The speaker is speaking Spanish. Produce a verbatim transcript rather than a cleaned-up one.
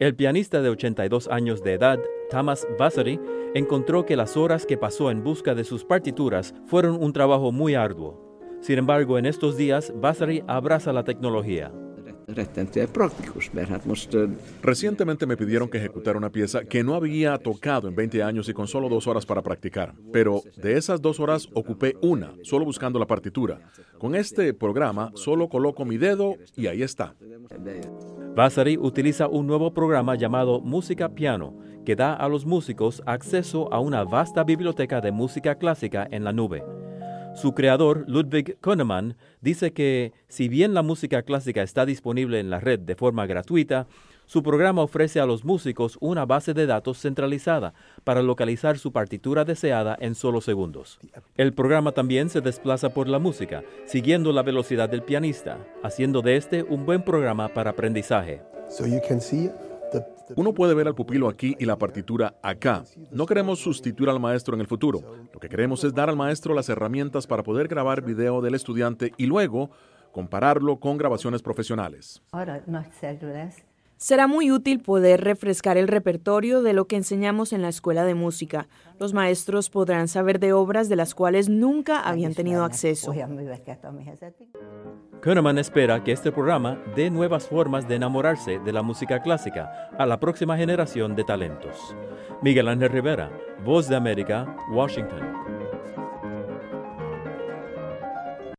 El pianista de ochenta y dos años de edad, Thomas Vasari, encontró que las horas que pasó en busca de sus partituras fueron un trabajo muy arduo. Sin embargo, en estos días, Vasari abraza la tecnología. Recientemente me pidieron que ejecutara una pieza que no había tocado en veinte años y con solo dos horas para practicar. Pero de esas dos horas ocupé una, solo buscando la partitura. Con este programa solo coloco mi dedo y ahí está. Vasari utiliza un nuevo programa llamado Música Piano, que da a los músicos acceso a una vasta biblioteca de música clásica en la nube. Su creador, Ludwig Konemann, dice que, si bien la música clásica está disponible en la red de forma gratuita, su programa ofrece a los músicos una base de datos centralizada para localizar su partitura deseada en solo segundos. El programa también se desplaza por la música, siguiendo la velocidad del pianista, haciendo de este un buen programa para aprendizaje. So you can see the, the... Uno puede ver al pupilo aquí y la partitura acá. No queremos sustituir al maestro en el futuro. Lo que queremos es dar al maestro las herramientas para poder grabar video del estudiante y luego compararlo con grabaciones profesionales. Será muy útil poder refrescar el repertorio de lo que enseñamos en la escuela de música. Los maestros podrán saber de obras de las cuales nunca habían tenido acceso. Konemann espera que este programa dé nuevas formas de enamorarse de la música clásica a la próxima generación de talentos. Miguel Ángel Rivera, Voz de América, Washington.